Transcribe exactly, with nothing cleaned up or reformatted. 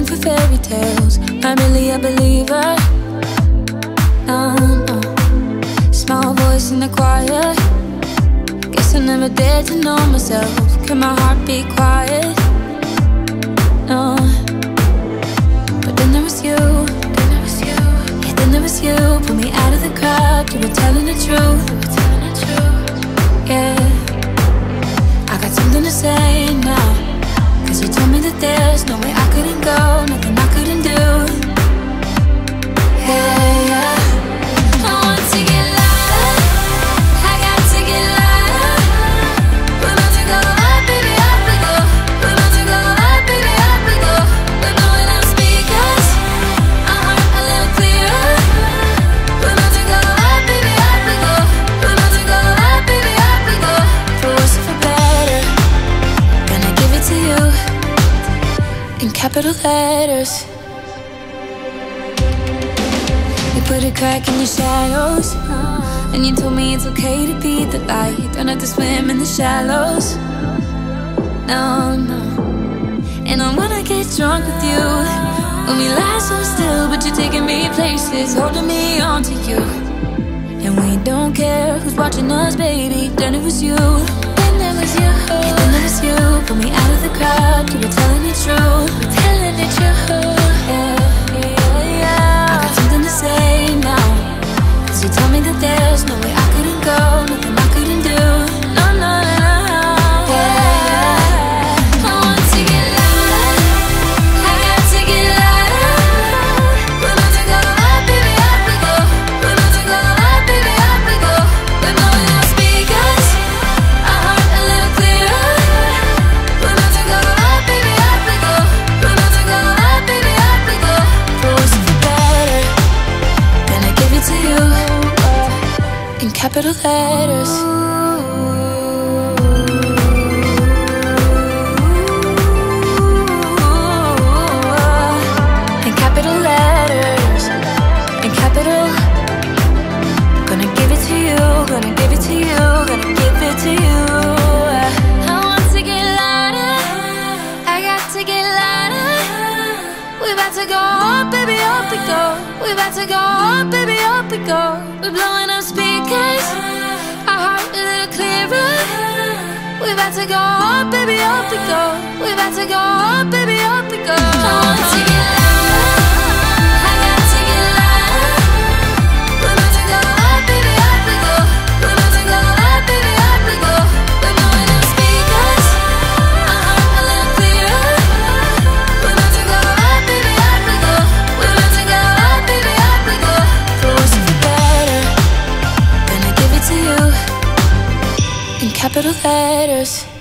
looking for fairy tales. Not really a believer. No, no. Small voice in the choir. Guess I never dared to know myself. Can my heart be quiet? No. But then there was you. Then there was you. Yeah, then there was you. Pulled me out of the crowd. You were telling the truth. You were telling the truth. Yeah. I got something to say now. Cause you told me that there's no way I couldn't go, nothing I couldn't do. Hey, yeah. I want to get louder, I got to get louder. We're about to go up, baby, up we go. We're about to go up, baby, up we go. We're blowing out speakers, our heart a little clearer. We're about to go up, baby, up we go. We're about to go up, baby, up we go. For worse or for better, gonna give it to you in capital letters. You put a crack in your shadows, and you told me it's okay to be the light. Don't have to swim in the shallows. No, no. And I wanna get drunk with you. When we lie so still, but you're taking me places, holding me on to you. And we don't care who's watching us, baby. Then it was you. Then there was you. Yeah, then there was you. Pull me out of the crowd. You were telling the truth. You were telling the truth. Yeah, yeah, yeah. I got something to say now. Cause you told me that there's no way I couldn't go, nothing I couldn't do. No, no, no, no. Yeah. I want to get louder. I got to get louder. We're about to go up, baby, up we go. We're about to go up, baby, up we go. We're blowing out speakers, our heart a little clearer. We're about to go up, baby, up we go. We're about to go up, baby, up we go. For worse or for better, gonna give it to you in capital letters. In capital letters, in capital. Gonna give it to you, gonna give it to you, gonna give it to you. I want to get louder, I got to get louder. We about to go up, baby, up we go. We about to go up, baby, up we go. We're blowing up speakers, our heart a little clearer. We about to go up, baby, up we go. We about to go up, baby, up we go. I want to get louder, I got to get louder. We're about to go up, baby, up we go. We're about to go up, baby, up we go. We're blowing up speakers, our heart a little clearer. We're about to go up, baby, up we go. We're about to go up, baby, up we go. For worse or for better, gonna give it to you in capital letters.